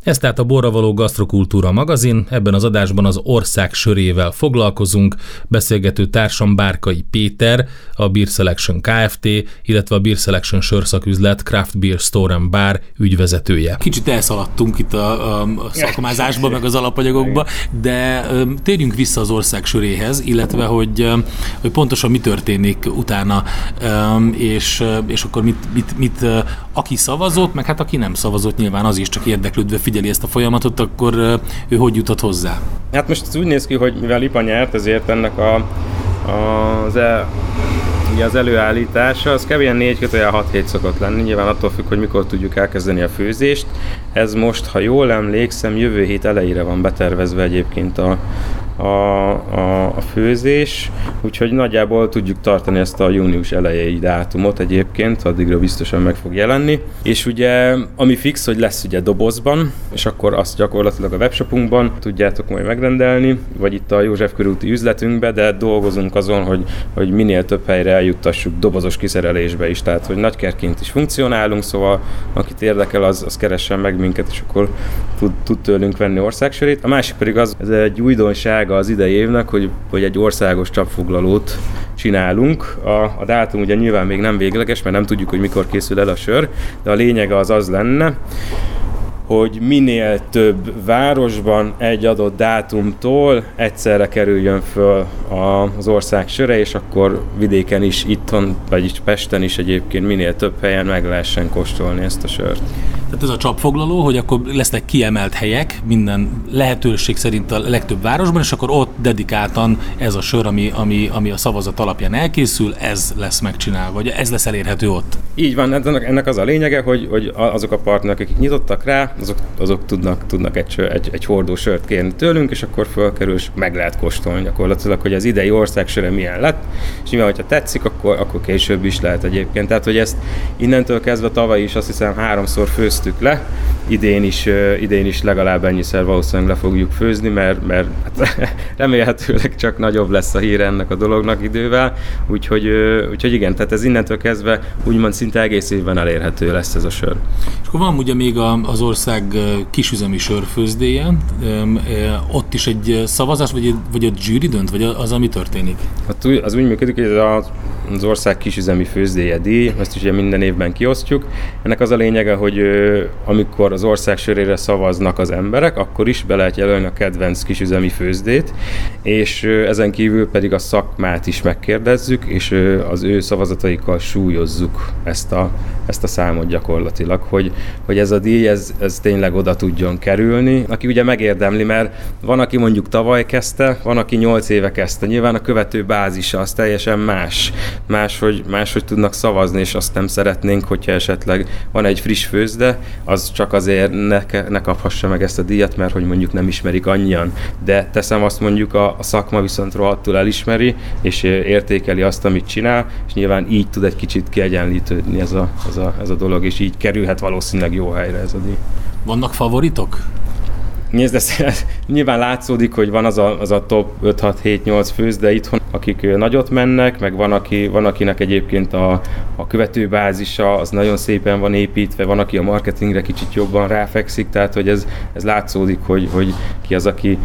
Ez tehát a Borra való Gasztrokultúra magazin, ebben az adásban az ország sörével foglalkozunk, beszélgető társam Bárkai Péter, a Beer Selection Kft., illetve a Beer Selection sörszaküzlet Craft Beer Store & Bar ügyvezetője. Kicsit elszaladtunk itt a szakmázásba, meg az alapanyagokba, de térjünk vissza az ország söréhez, illetve hogy pontosan mi történik utána, és akkor mit aki szavazott, meg hát aki nem szavazott, nyilván az is csak érdeklődve figyeli ezt a folyamatot, akkor ő hogy jutott hozzá? Hát most ez úgy néz ki, hogy mivel IPA nyert, ezért ennek az előállítása, az kb. 4-6 hét szokott lenni, nyilván attól függ, hogy mikor tudjuk elkezdeni a főzést. Ez most, ha jól emlékszem, jövő hét elejére van betervezve egyébként a főzés, úgyhogy nagyjából tudjuk tartani ezt a június elejei dátumot egyébként, addigra biztosan meg fog jelenni. És ugye, ami fix, hogy lesz ugye dobozban, és akkor azt gyakorlatilag a webshopunkban tudjátok majd megrendelni, vagy itt a József körúti üzletünkbe, de dolgozunk azon, hogy minél több helyre eljuttassuk dobozos kiszerelésbe is, tehát hogy nagykertként is funkcionálunk, szóval akit érdekel, az keressen meg minket, és akkor tud tőlünk venni országsörét. A másik pedig ez egy újdonság az idei évnek, hogy egy országos csapfoglalót csinálunk. A dátum ugye nyilván még nem végleges, mert nem tudjuk, hogy mikor készül el a sör, de a lényege az lenne, hogy minél több városban egy adott dátumtól egyszerre kerüljön föl az ország söre, és akkor vidéken is, itthon, vagyis Pesten is egyébként minél több helyen meg lehessen kóstolni ezt a sört. Tehát ez a csapfoglaló, hogy akkor lesznek kiemelt helyek minden lehetőség szerint a legtöbb városban, és akkor ott dedikáltan ez a sör, ami a szavazat alapján elkészül, ez lesz megcsinálva, vagy ez lesz elérhető ott. Így van, ennek az a lényege, hogy azok a partnerek, akik nyitottak rá, azok tudnak egy hordó sört kérni tőlünk, és akkor fölkerül, és meg lehet kóstolni gyakorlatilag, hogy az idei ország söre milyen lett, és nyilván, hogyha tetszik, akkor később is lehet egyébként. Tehát, hogy ezt innentől kezdve tavaly is azt hiszem 3-szor főztük le, idén is legalább ennyiszer valószínűleg le fogjuk főzni, mert hát, remélhetőleg csak nagyobb lesz a híre ennek a dolognak idővel, úgyhogy igen, tehát ez innentől kezdve úgymond szinte egész évben elérhető lesz ez a sör. És akkor van ugye még az ország kisüzemi sörfőzdéje, ott is egy szavazás, vagy a zsűri dönt, vagy az, ami történik? Az úgy működik, hogy az ország kisüzemi főzdéje díj, ezt ugye minden évben kiosztjuk. Ennek az a lényege, hogy amikor az ország sörére szavaznak az emberek, akkor is be lehet jelölni a kedvenc kisüzemi főzdét, és ezen kívül pedig a szakmát is megkérdezzük, és az ő szavazataikkal súlyozzuk ezt a számot gyakorlatilag, hogy ez a díj, ez tényleg oda tudjon kerülni. Aki ugye megérdemli, mert van, aki mondjuk tavaly kezdte, van, aki 8 éve kezdte. Nyilván a követő bázisa az teljesen máshogy tudnak szavazni, és azt nem szeretnénk, hogyha esetleg van egy friss főzde, az csak azért ne kaphassa meg ezt a díjat, mert hogy mondjuk nem ismerik annyian. De teszem azt, mondjuk a szakma viszont rohadtul elismeri, és értékeli azt, amit csinál, és nyilván így tud egy kicsit kiegyenlítődni ez a dolog, és így kerülhet valószínűleg jó helyre ez a díj. Vannak favoritok? Nézd, nyilván látszódik, hogy van az a top 5-6-7-8 főzde itthon, akik nagyot mennek, meg van akinek egyébként a követőbázisa az nagyon szépen van építve, van, aki a marketingre kicsit jobban ráfekszik, tehát hogy ez látszódik, hogy ki az, aki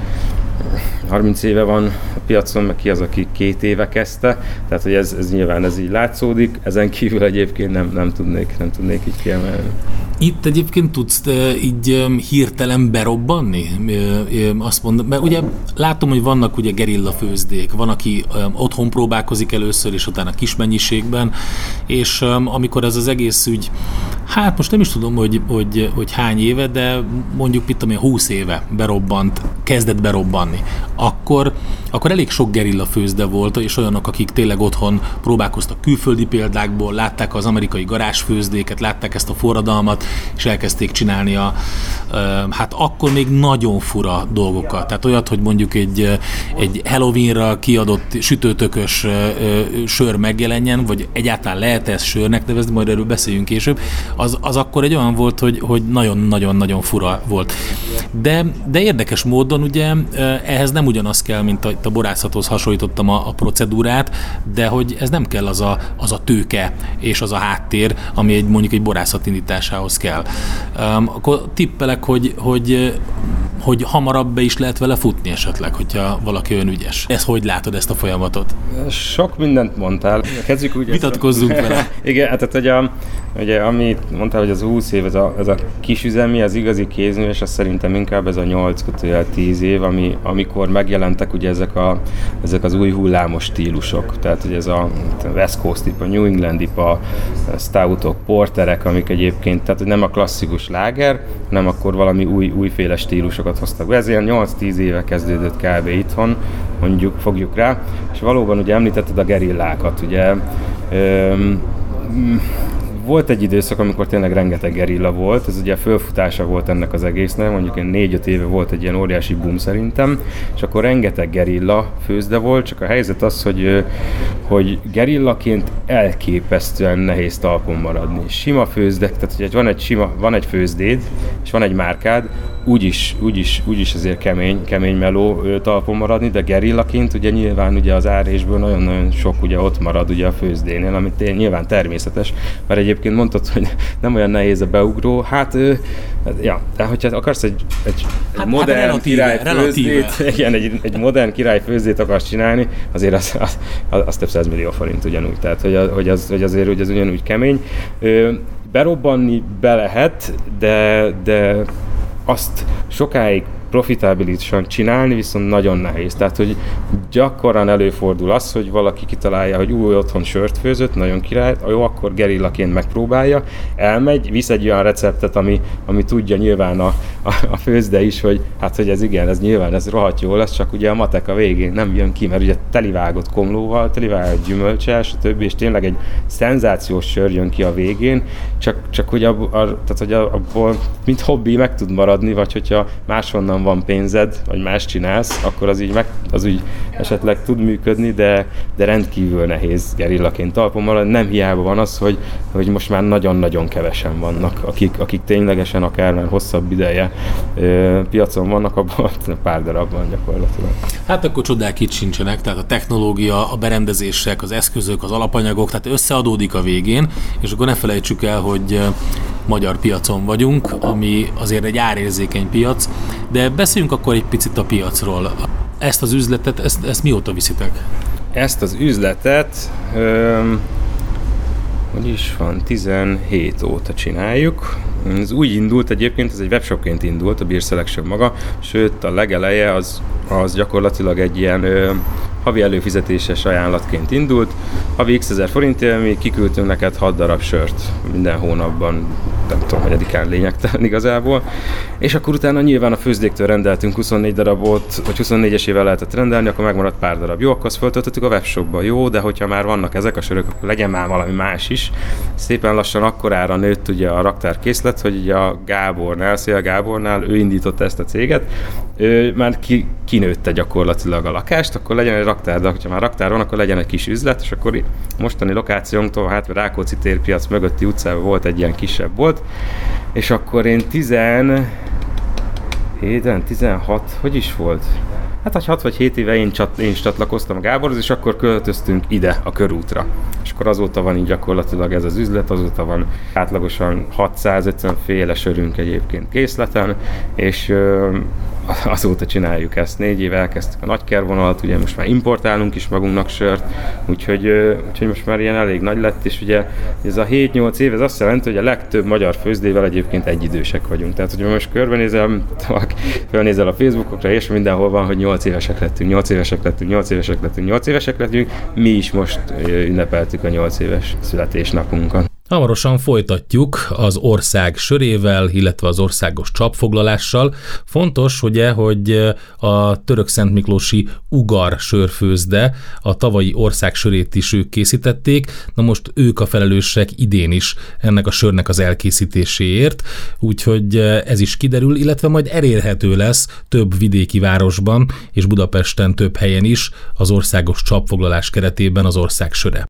30 éve van a piacon, meg ki az, aki 2 éve kezdte, tehát hogy ez nyilván ez így látszódik, ezen kívül egyébként nem tudnék így kiemelni. Itt egyébként tudsz így hirtelen berobbanni? Azt mondom, mert ugye látom, hogy vannak ugye gerilla főzdék, van, aki otthon próbálkozik először, és utána kis mennyiségben, és amikor ez az egész ügy, hát most nem is tudom, hogy hány éve, de mondjuk 20 éve kezdett berobbanni, akkor elég sok gerilla főzde volt, és olyanok, akik tényleg otthon próbálkoztak külföldi példákból, látták az amerikai garázsfőzdéket, látták ezt a forradalmat, és elkezdték csinálni hát akkor még nagyon fura dolgokat. Tehát olyat, hogy mondjuk egy Halloweenra kiadott sütőtökös sör megjelenjen, vagy egyáltalán lehet ezt sörnek nevezni, majd erről beszéljünk később, az akkor egy olyan volt, hogy nagyon-nagyon-nagyon fura volt. De érdekes módon ugye ehhez nem ugyanaz kell, mint a borászathoz hasonlítottam a procedúrát, de hogy ez nem kell az a tőke és az a háttér, ami mondjuk egy borászat indításához kell. Akkor tippelek, hogy hamarabb be is lehet vele futni esetleg, hogyha valaki olyan ügyes. Hogy látod ezt a folyamatot? Sok mindent mondtál. Kezdjük úgy. Vitatkozzunk vele. Igen, tehát ugye amit mondtál, hogy az 20 év, ez a kisüzemi, az igazi kézműves, az szerintem inkább ez a 8-10 év, amikor megjelentek ugye ezek az új hullámos stílusok. Tehát ugye ez a West Coast IPA, New England IPA, stoutok, porterek, amik egyébként, tehát nem a klasszikus láger, hanem akkor valami újféle stílusokat hoztak be. Ez ilyen 8-10 éve kezdődött kb. Itthon, mondjuk, fogjuk rá, és valóban ugye említetted a gerillákat, ugye volt egy időszak, amikor tényleg rengeteg gerilla volt, ez ugye a fölfutása volt ennek az egésznek, mondjuk 4-5 éve volt egy ilyen óriási boom szerintem, és akkor rengeteg gerilla főzde volt, csak a helyzet az, hogy gerillaként elképesztően nehéz talpon maradni. Sima főzdek, tehát hogy van egy főzdéd, és van egy márkád, úgyis azért kemény meló talpon maradni, de gerillaként ugye nyilván ugye az árésből nagyon-nagyon sok ugye ott marad ugye a főzdénél, ami nyilván természetes, mert egyébként mondtad, hogy nem olyan nehéz a beugró, de hogyha akarsz egy modern királyfőzdét, igen, egy modern királyfőzdét akarsz csinálni, azért az több 100 millió forint ugyanúgy, tehát hogy az ugyanúgy kemény. Berobbanni be lehet, de azt sokáig profitábilisan csinálni, viszont nagyon nehéz. Tehát, hogy gyakran előfordul az, hogy valaki kitalálja, hogy otthon sört főzött, nagyon király, jó, akkor gerillaként megpróbálja, elmegy, visz egy olyan receptet, ami tudja nyilván a főzde is, hogy ez igen, ez nyilván, ez rohadt jó lesz, csak ugye a matek a végén nem jön ki, mert ugye telivágott komlóval, telivágott gyümölcsel, stb. És tényleg egy szenzációs sör jön ki a végén, csak hogy abból mint hobbi meg tud maradni, vagy hogyha máshonnan van pénzed, vagy más csinálsz, akkor az úgy esetleg tud működni, de rendkívül nehéz gerillaként talpon maradni. Nem hiába van az, hogy most már nagyon-nagyon kevesen vannak, akik ténylegesen akár már hosszabb ideje piacon vannak, abban pár darab van gyakorlatilag. Hát akkor csodák itt sincsenek, tehát a technológia, a berendezések, az eszközök, az alapanyagok, tehát összeadódik a végén, és akkor ne felejtsük el, hogy magyar piacon vagyunk, ami azért egy árérzékeny piac, de beszéljünk akkor egy picit a piacról. Ezt az üzletet, ezt mióta viszitek? Ezt az üzletet, hogy is van, 17 óta csináljuk. Ez úgy indult egyébként, ez egy webshopként indult, a Beer Selection maga, sőt a legeleje az gyakorlatilag egy ilyen havi előfizetéses ajánlatként indult. Havi x 1000 forintért mi kiküldtünk neked 6 darab sört minden hónapban, nem tudom, hanyadikán lényegtelen igazából. És akkor utána nyilván a főzdéktől rendeltünk 24 darabot, vagy 24-esével lehetett rendelni, akkor megmaradt pár darab. Jó, akkor azt föltöltöttük a webshopba. Jó, de hogyha már vannak ezek a sörök, akkor legyen már valami más is. Szépen lassan akkorára nőtt ugye a raktárkészlet, hogy ugye a Szél Gábornál ő indította ezt a céget. Ő már kinőtte gyakorlatilag a lakást, akkor legyen egy raktár, de ha már raktár van, akkor legyen egy kis üzlet, és akkor mostani lokációnktól, Rákóczi térpiac mögötti utcában volt egy ilyen kisebb bolt, és akkor én 16, hogy is volt? Hát 6 vagy 7 éve én is csatlakoztam a Gáborhoz, és akkor költöztünk ide, a körútra. És akkor azóta van így gyakorlatilag ez az üzlet, azóta van átlagosan 650 féle sörünk egyébként készleten, és azóta csináljuk ezt. 4 éve elkezdtük a nagykervonalat, ugye most már importálunk is magunknak sört, úgyhogy most már ilyen elég nagy lett, és ugye ez a 7-8 év, ez azt jelenti, hogy a legtöbb magyar főzdével egyébként egyidősek vagyunk. Tehát, hogyha most körbenézel, fölnézel a Facebookokra, és mindenhol van, hogy 8 évesek lettünk, mi is most ünnepeltük a 8 éves születésnapunkat. Hamarosan folytatjuk az ország sörével, illetve az országos csapfoglalással. Fontos, ugye, hogy a török szentmiklósi Ugar sörfőzde a tavalyi ország sörét is ők készítették, na most ők a felelősek idén is ennek a sörnek az elkészítéséért, úgyhogy ez is kiderül, illetve majd elérhető lesz több vidéki városban és Budapesten több helyen is az országos csapfoglalás keretében az ország söre.